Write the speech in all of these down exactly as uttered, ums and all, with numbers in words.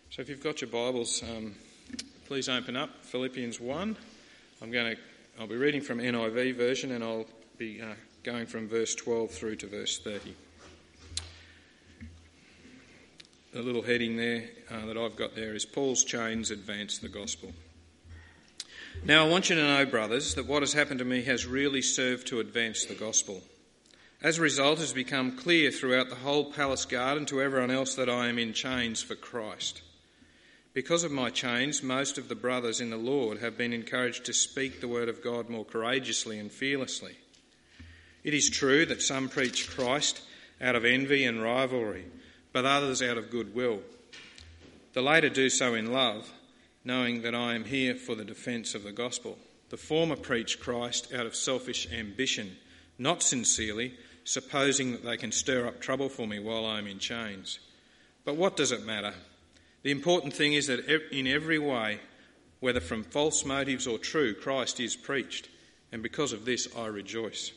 So if you've got your Bibles, um, please open up Philippians one. I'm going to, I'll be reading from N I V version, and I'll be uh, going from verse twelve through to verse thirty. The little heading there uh, that I've got there is Paul's chains advance the gospel. Now I want you to know, brothers, that what has happened to me has really served to advance the gospel. As a result, it has become clear throughout the whole palace garden to everyone else that I am in chains for Christ. Because of my chains, most of the brothers in the Lord have been encouraged to speak the word of God more courageously and fearlessly. It is true that some preach Christ out of envy and rivalry, but others out of goodwill. The latter do so in love, knowing that I am here for the defence of the gospel. The former preach Christ out of selfish ambition, not sincerely, supposing that they can stir up trouble for me while I am in chains. But what does it matter? The important thing is that in every way, whether from false motives or true, Christ is preached, and because of this I rejoice.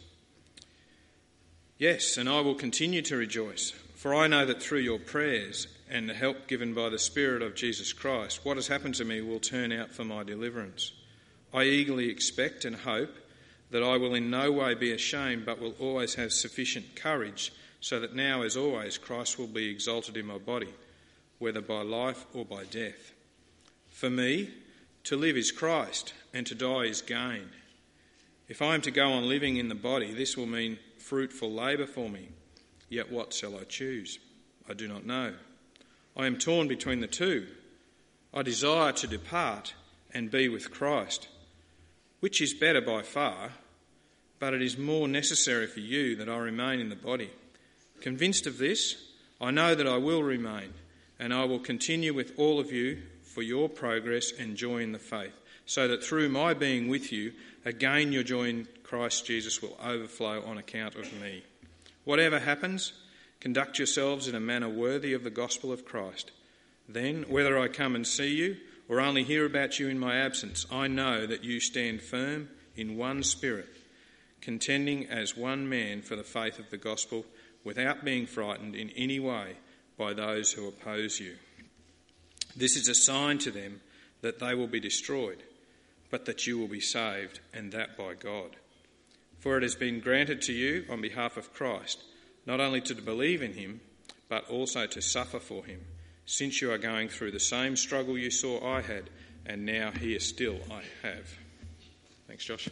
Yes, and I will continue to rejoice, for I know that through your prayers and the help given by the Spirit of Jesus Christ, what has happened to me will turn out for my deliverance. I eagerly expect and hope that I will in no way be ashamed, but will always have sufficient courage, so that now, as always, Christ will be exalted in my body, whether by life or by death. For me, to live is Christ, and to die is gain. If I am to go on living in the body, this will mean fruitful labour for me. Yet what shall I choose? I do not know. I am torn between the two. I desire to depart and be with Christ, which is better by far, but it is more necessary for you that I remain in the body. Convinced of this, I know that I will remain, and I will continue with all of you for your progress and joy in the faith, so that through my being with you, again your joy in Christ Jesus will overflow on account of me. Whatever happens, conduct yourselves in a manner worthy of the gospel of Christ. Then, whether I come and see you or only hear about you in my absence, I know that you stand firm in one spirit, contending as one man for the faith of the gospel, without being frightened in any way by those who oppose you. This is a sign to them that they will be destroyed, but that you will be saved, and that by God. For it has been granted to you on behalf of Christ, not only to believe in him, but also to suffer for him, since you are going through the same struggle you saw I had, and now here still I have. Thanks, Josh.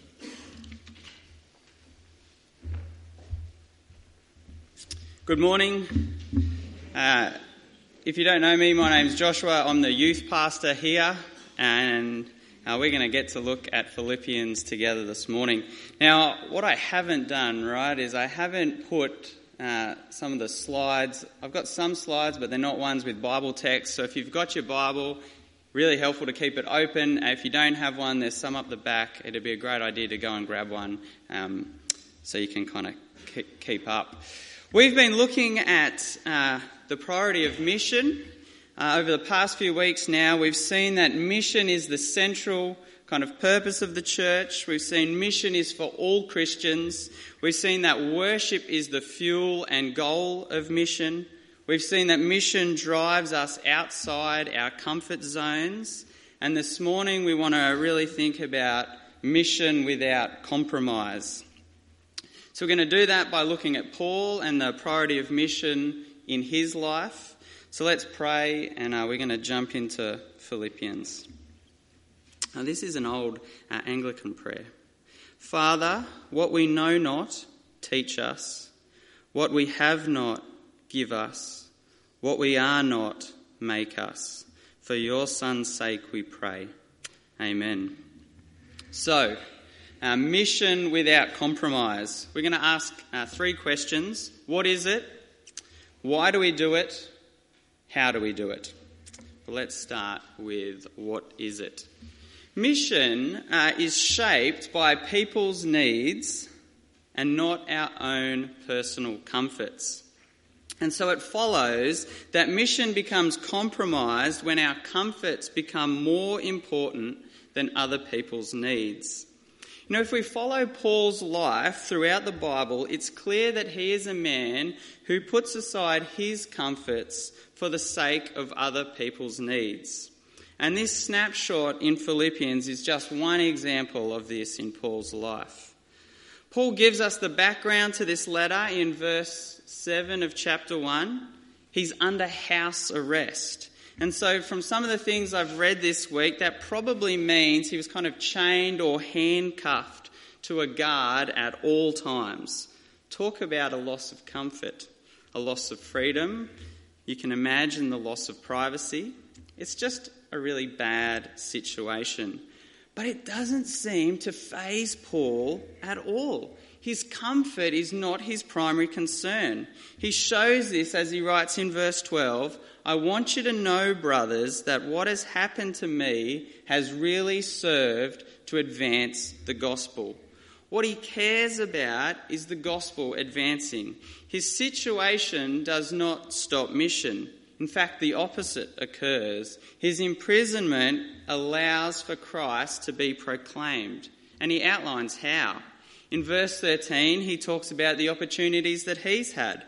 Good morning. Uh, if you don't know me, my name's Joshua. I'm the youth pastor here, and Uh, we're going to get to look at Philippians together this morning. Now, what I haven't done, right, is I haven't put uh, some of the slides. I've got some slides, but they're not ones with Bible text. So if you've got your Bible, really helpful to keep it open. If you don't have one, there's some up the back. It'd be a great idea to go and grab one um, so you can kind of keep up. We've been looking at uh, the priority of mission. Uh, over the past few weeks now, we've seen that mission is the central kind of purpose of the church. We've seen mission is for all Christians. We've seen that worship is the fuel and goal of mission. We've seen that mission drives us outside our comfort zones. And this morning we want to really think about mission without compromise. So we're going to do that by looking at Paul and the priority of mission in his life. So let's pray, and uh, we're going to jump into Philippians. Now, this is an old uh, Anglican prayer. Father, what we know not, teach us. What we have not, give us. What we are not, make us. For your Son's sake we pray. Amen. So, uh, mission without compromise. We're going to ask uh, three questions. What is it? Why do we do it? How do we do it? Well, let's start with what is it? Mission uh, is shaped by people's needs and not our own personal comforts. And so it follows that mission becomes compromised when our comforts become more important than other people's needs. You know, if we follow Paul's life throughout the Bible, it's clear that he is a man who puts aside his comforts for the sake of other people's needs. And this snapshot in Philippians is just one example of this in Paul's life. Paul gives us the background to this letter in verse seven of chapter one. He's under house arrest. And so from some of the things I've read this week, that probably means he was kind of chained or handcuffed to a guard at all times. Talk about a loss of comfort, a loss of freedom. You can imagine the loss of privacy. It's just a really bad situation. But it doesn't seem to faze Paul at all. His comfort is not his primary concern. He shows this as he writes in verse twelve, I want you to know, brothers, that what has happened to me has really served to advance the gospel. What he cares about is the gospel advancing. His situation does not stop mission. In fact, the opposite occurs. His imprisonment allows for Christ to be proclaimed, and he outlines how. In verse thirteen, he talks about the opportunities that he's had.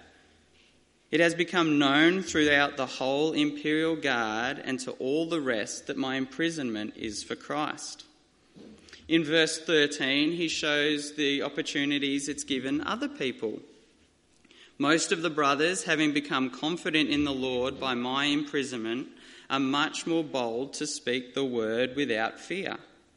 It has become known throughout the whole imperial guard and to all the rest that my imprisonment is for Christ. In verse thirteen, he shows the opportunities it's given other people. Most of the brothers, having become confident in the Lord by my imprisonment, are much more bold to speak the word without fear.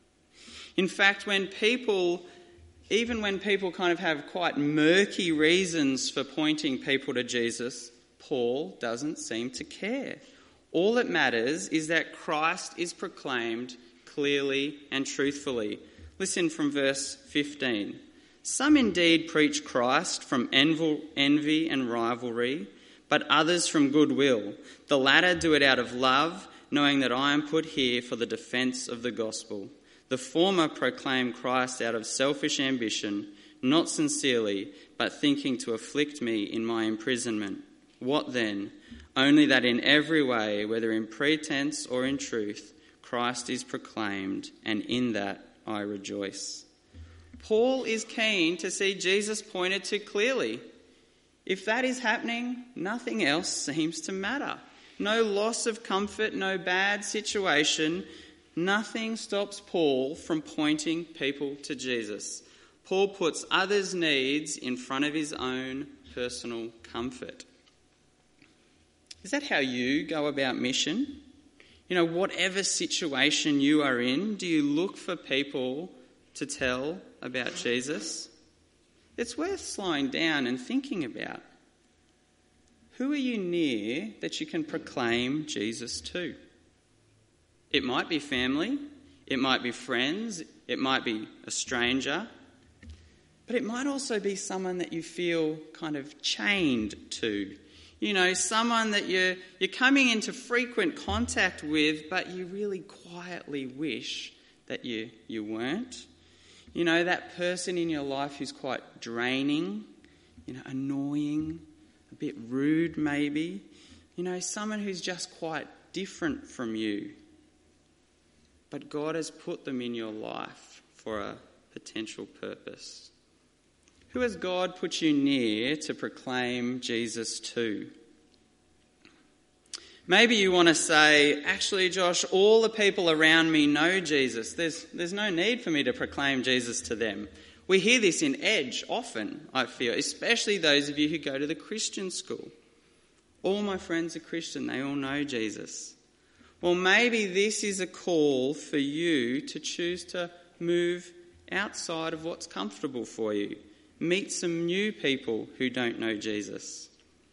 In fact, when people, even when people kind of have quite murky reasons for pointing people to Jesus, Paul doesn't seem to care. All that matters is that Christ is proclaimed clearly and truthfully. Listen from verse fifteen. Some indeed preach Christ from envy and rivalry, but others from goodwill. The latter do it out of love, knowing that I am put here for the defence of the gospel. The former proclaim Christ out of selfish ambition, not sincerely, but thinking to afflict me in my imprisonment. What then? Only that in every way, whether in pretense or in truth, Christ is proclaimed, and in that I rejoice. Paul is keen to see Jesus pointed to clearly. If that is happening, nothing else seems to matter. No loss of comfort, no bad situation. Nothing stops Paul from pointing people to Jesus. Paul puts others' needs in front of his own personal comfort. Is that how you go about mission? You know, whatever situation you are in, do you look for people to tell about Jesus? It's worth slowing down and thinking about. Who are you near that you can proclaim Jesus to? It might be family, it might be friends, it might be a stranger, but it might also be someone that you feel kind of chained to. You know, someone that you're, you're coming into frequent contact with, but you really quietly wish that you, you weren't. You know, that person in your life who's quite draining, you know, annoying, a bit rude maybe. You know, someone who's just quite different from you. But God has put them in your life for a potential purpose. Who has God put you near to proclaim Jesus to? Maybe you want to say, actually, Josh, all the people around me know Jesus. There's, there's no need for me to proclaim Jesus to them. We hear this in Edge often, I feel, especially those of you who go to the Christian school. All my friends are Christian. They all know Jesus. Well, maybe this is a call for you to choose to move outside of what's comfortable for you. Meet some new people who don't know Jesus.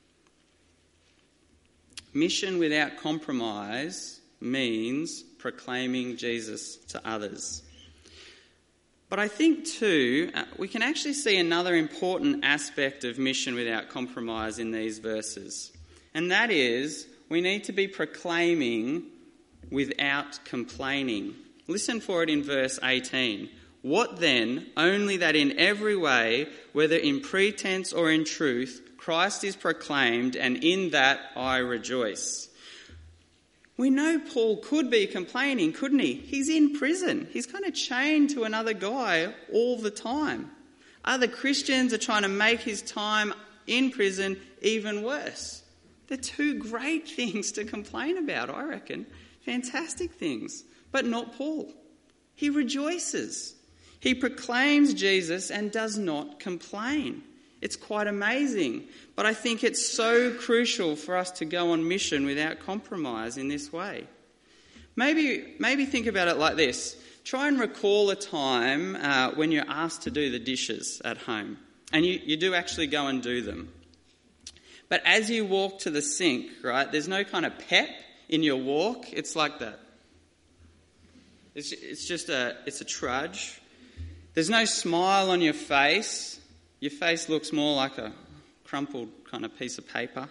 Mission without compromise means proclaiming Jesus to others. But I think too, we can actually see another important aspect of mission without compromise in these verses. And that is, we need to be proclaiming without complaining. Listen for it in verse eighteen. What then? Only that in every way, whether in pretense or in truth, Christ is proclaimed, and in that I rejoice. We know Paul could be complaining, couldn't he? He's in prison. He's kind of chained to another guy all the time. Other Christians are trying to make his time in prison even worse. They're two great things to complain about, I reckon. Fantastic things. But not Paul. He rejoices. He proclaims Jesus and does not complain. It's quite amazing. But I think it's so crucial for us to go on mission without compromise in this way. Maybe, maybe think about it like this. Try and recall a time uh, when you're asked to do the dishes at home. And you, you do actually go and do them. But as you walk to the sink, right, there's no kind of pep in your walk. It's like that. It's, it's just a, it's a trudge. There's no smile on your face. Your face looks more like a crumpled kind of piece of paper.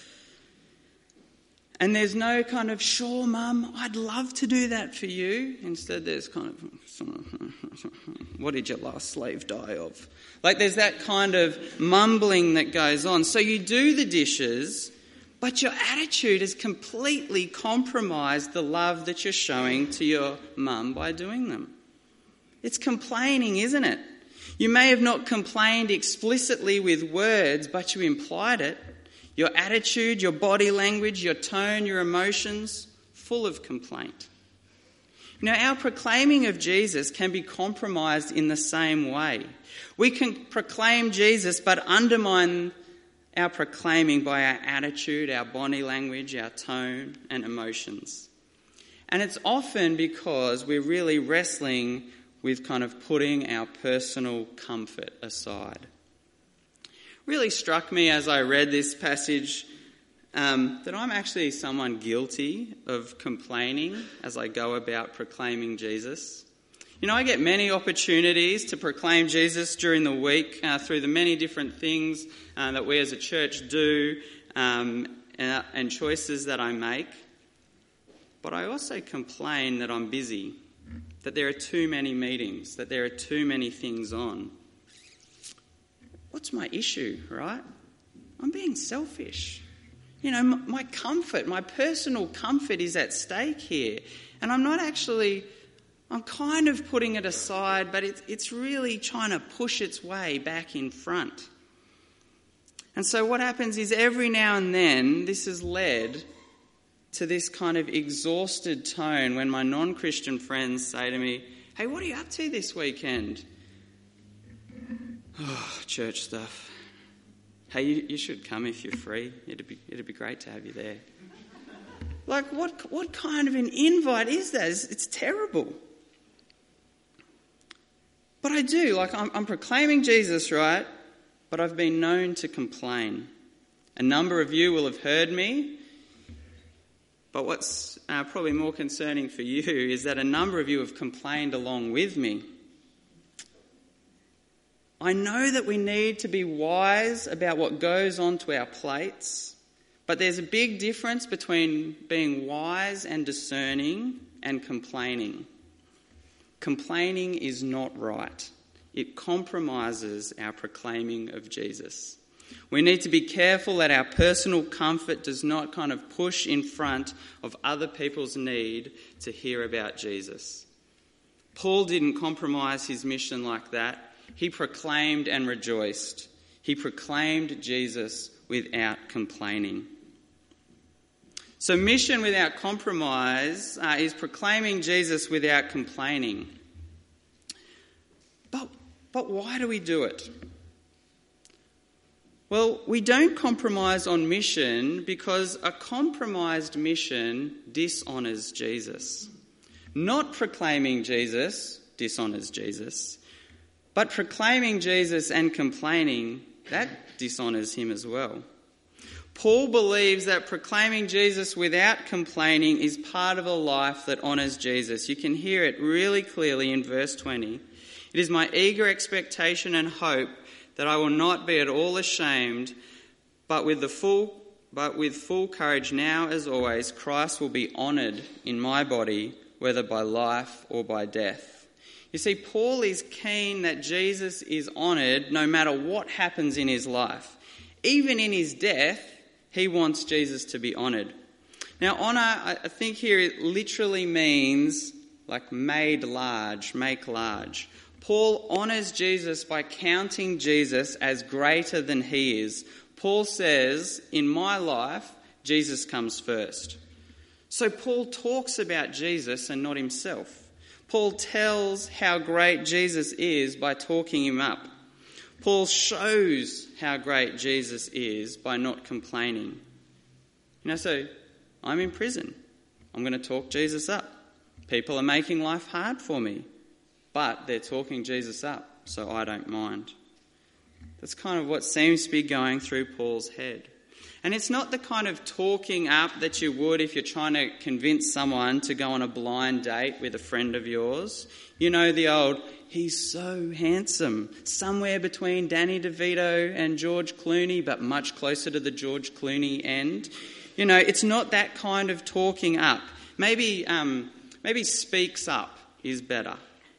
And there's no kind of, sure, Mum, I'd love to do that for you. Instead, there's kind of, what did your last slave die of? Like there's that kind of mumbling that goes on. So you do the dishes, but your attitude has completely compromised the love that you're showing to your mum by doing them. It's complaining, isn't it? You may have not complained explicitly with words, but you implied it. Your attitude, your body language, your tone, your emotions, full of complaint. You know, our proclaiming of Jesus can be compromised in the same way. We can proclaim Jesus but undermine our proclaiming by our attitude, our body language, our tone and emotions. And it's often because we're really wrestling with kind of putting our personal comfort aside. Really struck me as I read this passage um, that I'm actually someone guilty of complaining as I go about proclaiming Jesus. You know, I get many opportunities to proclaim Jesus during the week uh, through the many different things uh, that we as a church do um, and, and choices that I make. But I also complain that I'm busy, that there are too many meetings, that there are too many things on. What's my issue, right? I'm being selfish. You know, my comfort, my personal comfort is at stake here. And I'm not actually, I'm kind of putting it aside, but it's, it's really trying to push its way back in front. And so what happens is every now and then this has led to this kind of exhausted tone when my non-Christian friends say to me, hey, what are you up to this weekend? Oh, church stuff. Hey, you, you should come if you're free. It'd be it'd be great to have you there. Like, what what kind of an invite is that? It's, it's terrible. But I do. Like, I'm, I'm proclaiming Jesus, right? But I've been known to complain. A number of you will have heard me. But what's uh, probably more concerning for you is that a number of you have complained along with me. I know that we need to be wise about what goes onto our plates, but there's a big difference between being wise and discerning and complaining. Complaining is not right. It compromises our proclaiming of Jesus. We need to be careful that our personal comfort does not kind of push in front of other people's need to hear about Jesus. Paul didn't compromise his mission like that. He proclaimed and rejoiced. He proclaimed Jesus without complaining. So mission without compromise uh, is proclaiming Jesus without complaining. But, but why do we do it? Well, we don't compromise on mission because a compromised mission dishonours Jesus. Not proclaiming Jesus dishonours Jesus. But proclaiming Jesus and complaining, that dishonours him as well. Paul believes that proclaiming Jesus without complaining is part of a life that honours Jesus. You can hear it really clearly in verse twenty. It is my eager expectation and hope that I will not be at all ashamed, but with the full, but with full courage now as always, Christ will be honoured in my body, whether by life or by death. You see, Paul is keen that Jesus is honoured no matter what happens in his life. Even in his death, he wants Jesus to be honoured. Now, honour, I think here it literally means like made large, make large. Paul honours Jesus by counting Jesus as greater than he is. Paul says, in my life, Jesus comes first. So Paul talks about Jesus and not himself. Paul tells how great Jesus is by talking him up. Paul shows how great Jesus is by not complaining. You know, so I'm in prison. I'm going to talk Jesus up. People are making life hard for me, but they're talking Jesus up, so I don't mind. That's kind of what seems to be going through Paul's head. And it's not the kind of talking up that you would if you're trying to convince someone to go on a blind date with a friend of yours. You know the old, he's so handsome, somewhere between Danny DeVito and George Clooney, but much closer to the George Clooney end. You know, it's not that kind of talking up. Maybe, um, maybe speaks up is better.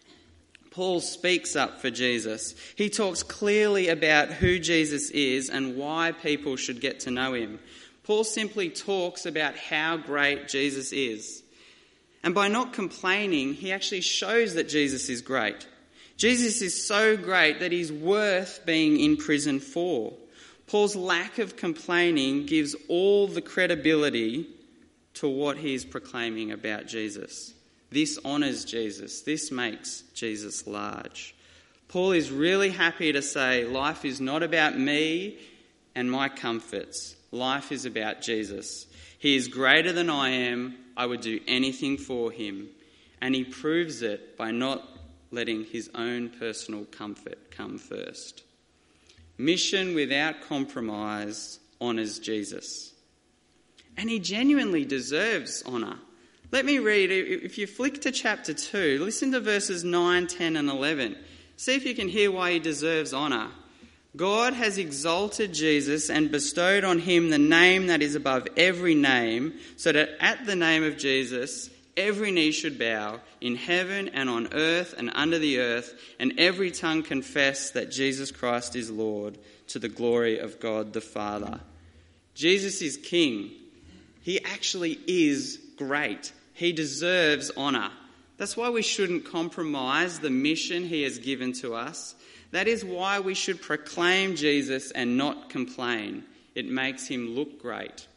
Paul speaks up for Jesus. He talks clearly about who Jesus is and why people should get to know him. Paul simply talks about how great Jesus is. And by not complaining, he actually shows that Jesus is great. Jesus is so great that he's worth being in prison for. Paul's lack of complaining gives all the credibility to what he is proclaiming about Jesus. This honours Jesus. This makes Jesus large. Paul is really happy to say life is not about me and my comforts. Life is about Jesus. He is greater than I am. I would do anything for him. And he proves it by not letting his own personal comfort come first. Mission without compromise honours Jesus. And he genuinely deserves honour. Let me read, if you flick to chapter two, listen to verses nine, ten and eleven. See if you can hear why he deserves honour. God has exalted Jesus and bestowed on him the name that is above every name, so that at the name of Jesus every knee should bow, in heaven and on earth and under the earth, and every tongue confess that Jesus Christ is Lord, to the glory of God the Father. Jesus is King. He actually is great. He deserves honour. That's why we shouldn't compromise the mission he has given to us. That is why we should proclaim Jesus and not complain. It makes him look great.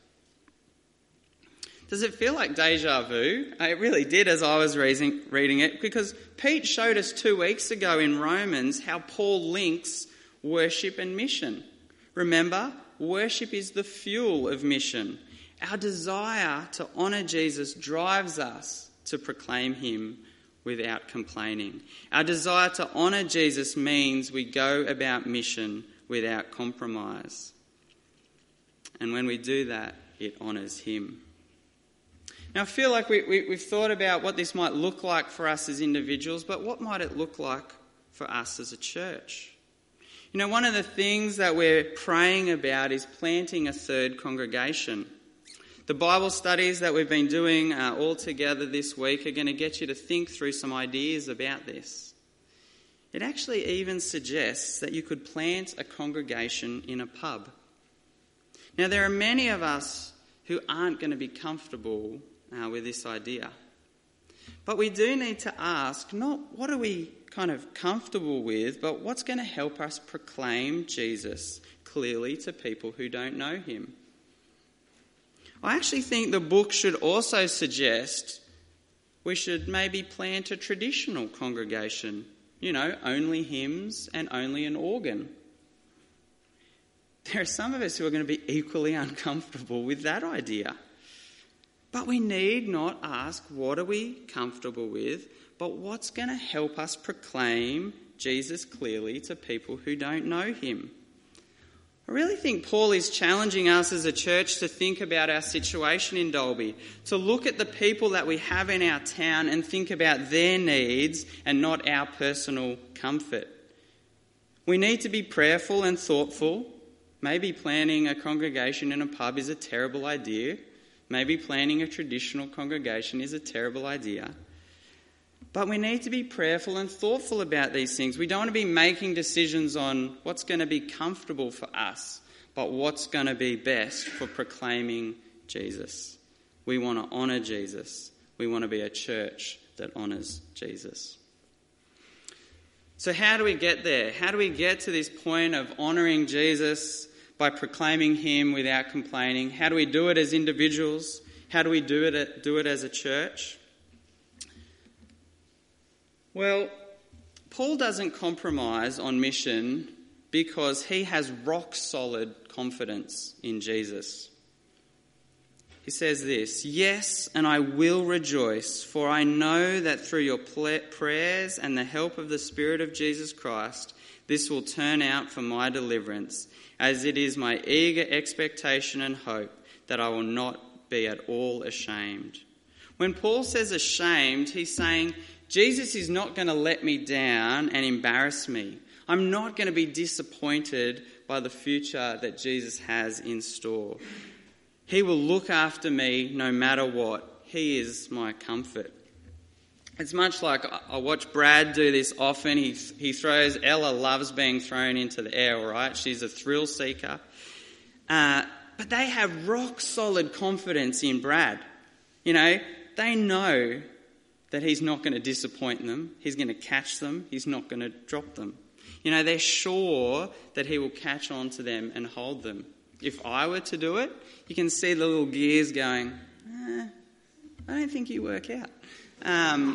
Does it feel like deja vu? It really did as I was reading, reading it, because Pete showed us two weeks ago in Romans how Paul links worship and mission. Remember, worship is the fuel of mission. Our desire to honour Jesus drives us to proclaim him without complaining. Our desire to honour Jesus means we go about mission without compromise. And when we do that, it honours him. Now, I feel like we, we, we've thought about what this might look like for us as individuals, but what might it look like for us as a church? You know, one of the things that we're praying about is planting a third congregation. The Bible studies that we've been doing uh, all together this week are going to get you to think through some ideas about this. It actually even suggests that you could plant a congregation in a pub. Now, there are many of us who aren't going to be comfortable uh, with this idea. But we do need to ask, not what are we kind of comfortable with, but what's going to help us proclaim Jesus clearly to people who don't know him. I actually think the book should also suggest we should maybe plant a traditional congregation. You know, only hymns and only an organ. There are some of us who are going to be equally uncomfortable with that idea. But we need not ask what are we comfortable with, but what's going to help us proclaim Jesus clearly to people who don't know him. I really think Paul is challenging us as a church to think about our situation in Dalby, to look at the people that we have in our town and think about their needs and not our personal comfort. We need to be prayerful and thoughtful. Maybe planning a congregation in a pub is a terrible idea. Maybe planning a traditional congregation is a terrible idea. But we need to be prayerful and thoughtful about these things. We don't want to be making decisions on what's going to be comfortable for us, but what's going to be best for proclaiming Jesus. We want to honour Jesus. We want to be a church that honours Jesus. So how do we get there? How do we get to this point of honouring Jesus by proclaiming him without complaining? How do we do it as individuals? How do we do it, do it as a church? Well, Paul doesn't compromise on mission because he has rock-solid confidence in Jesus. He says this, "Yes, and I will rejoice, for I know that through your prayers and the help of the Spirit of Jesus Christ, this will turn out for my deliverance, as it is my eager expectation and hope that I will not be at all ashamed." When Paul says ashamed, he's saying, Jesus is not going to let me down and embarrass me. I'm not going to be disappointed by the future that Jesus has in store. He will look after me no matter what. He is my comfort. It's much like I watch Brad do this often. He he throws, Ella loves being thrown into the air, all right? She's a thrill seeker. Uh, but they have rock solid confidence in Brad. You know, they know that he's not going to disappoint them. He's going to catch them. He's not going to drop them. You know, they're sure that he will catch on to them and hold them. If I were to do it, you can see the little gears going, eh, I don't think you work out. Um,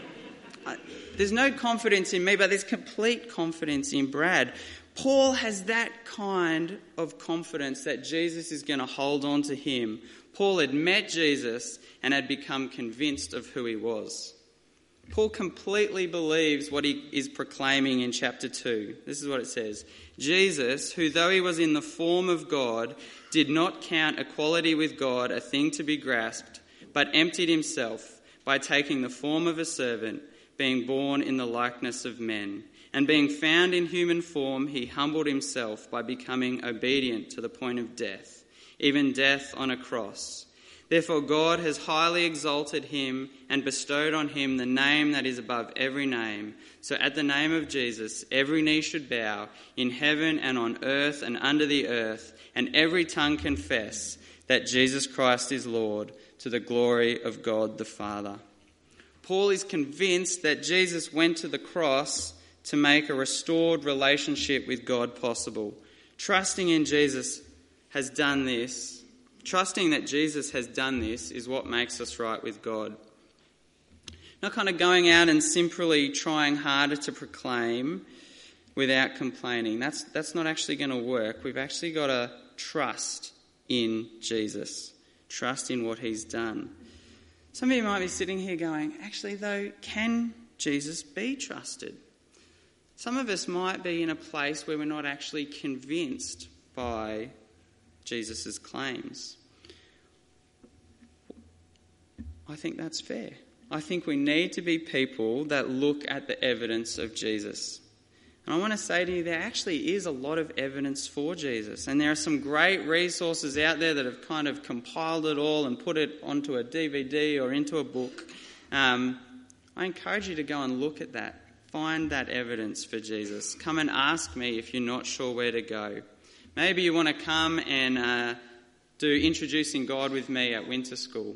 I, there's no confidence in me, but there's complete confidence in Brad. Paul has that kind of confidence that Jesus is going to hold on to him. Paul had met Jesus and had become convinced of who he was. Paul completely believes what he is proclaiming in chapter two. This is what it says. Jesus, who though he was in the form of God, did not count equality with God a thing to be grasped, but emptied himself by taking the form of a servant, being born in the likeness of men. And being found in human form, he humbled himself by becoming obedient to the point of death, even death on a cross. Therefore God has highly exalted him and bestowed on him the name that is above every name. So at the name of Jesus, every knee should bow in heaven and on earth and under the earth, and every tongue confess that Jesus Christ is Lord, to the glory of God the Father. Paul is convinced that Jesus went to the cross to make a restored relationship with God possible. Trusting in Jesus has done this. Trusting that Jesus has done this is what makes us right with God. Not kind of going out and simply trying harder to proclaim without complaining. That's, that's not actually going to work. We've actually got to trust in Jesus. Trust in what he's done. Some of you might be sitting here going, actually though, can Jesus be trusted? Some of us might be in a place where we're not actually convinced by Jesus' claims. I think that's fair. I think we need to be people that look at the evidence of Jesus. And I want to say to you, there actually is a lot of evidence for Jesus. And there are some great resources out there that have kind of compiled it all and put it onto a D V D or into a book. Um, I encourage you to go and look at that. Find that evidence for Jesus. Come and ask me if you're not sure where to go. Maybe you want to come and uh, do Introducing God with me at winter school.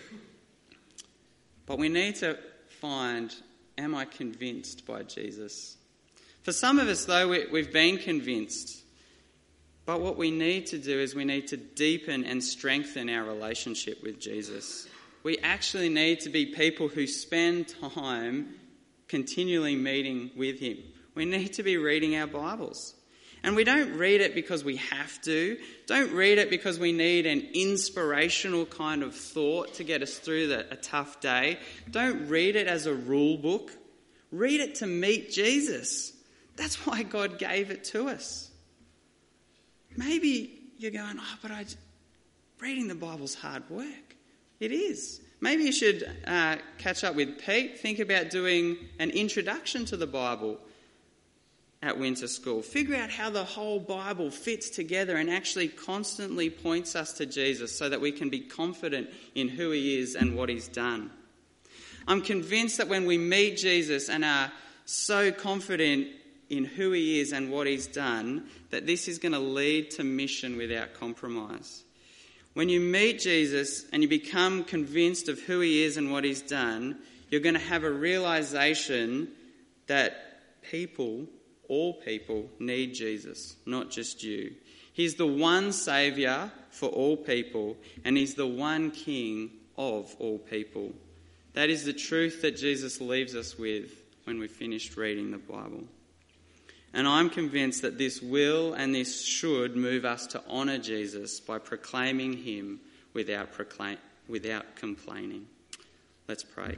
But we need to find, am I convinced by Jesus? For some of us, though, we, we've been convinced. But what we need to do is we need to deepen and strengthen our relationship with Jesus. We actually need to be people who spend time continually meeting with him. We need to be reading our Bibles. And we don't read it because we have to. Don't read it because we need an inspirational kind of thought to get us through the, a tough day. Don't read it as a rule book. Read it to meet Jesus. That's why God gave it to us. Maybe you're going, oh, but I, reading the Bible's hard work. It is. Maybe you should uh, catch up with Pete. Think about doing an introduction to the Bible at winter school. Figure out how the whole Bible fits together and actually constantly points us to Jesus so that we can be confident in who he is and what he's done. I'm convinced that when we meet Jesus and are so confident in who he is and what he's done, that this is going to lead to mission without compromise. When you meet Jesus and you become convinced of who he is and what he's done, you're going to have a realization that people, all people, need Jesus, not just you. He's the one Saviour for all people, and he's the one King of all people. That is the truth that Jesus leaves us with when we finished reading the Bible. And I'm convinced that this will and this should move us to honour Jesus by proclaiming him without, proclaim, without complaining. Let's pray.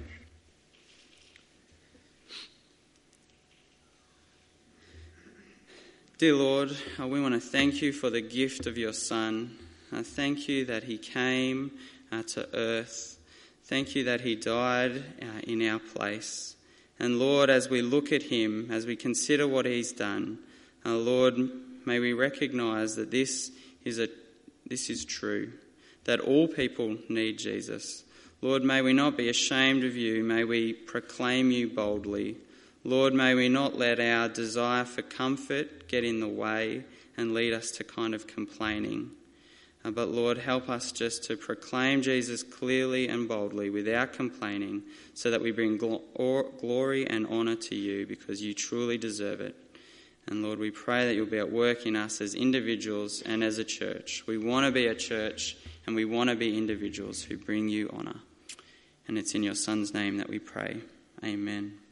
Dear Lord, uh, we want to thank you for the gift of your Son. Uh, thank you that he came uh, to earth. Thank you that he died uh, in our place. And Lord, as we look at him, as we consider what he's done, uh, Lord, may we recognise that this is a this is true, that all people need Jesus. Lord, may we not be ashamed of you. May we proclaim you boldly. Lord, may we not let our desire for comfort get in the way and lead us to kind of complaining. Uh, but Lord, help us just to proclaim Jesus clearly and boldly without complaining, so that we bring gl- or, glory and honour to you, because you truly deserve it. And Lord, we pray that you'll be at work in us as individuals and as a church. We want to be a church and we want to be individuals who bring you honour. And it's in your Son's name that we pray. Amen.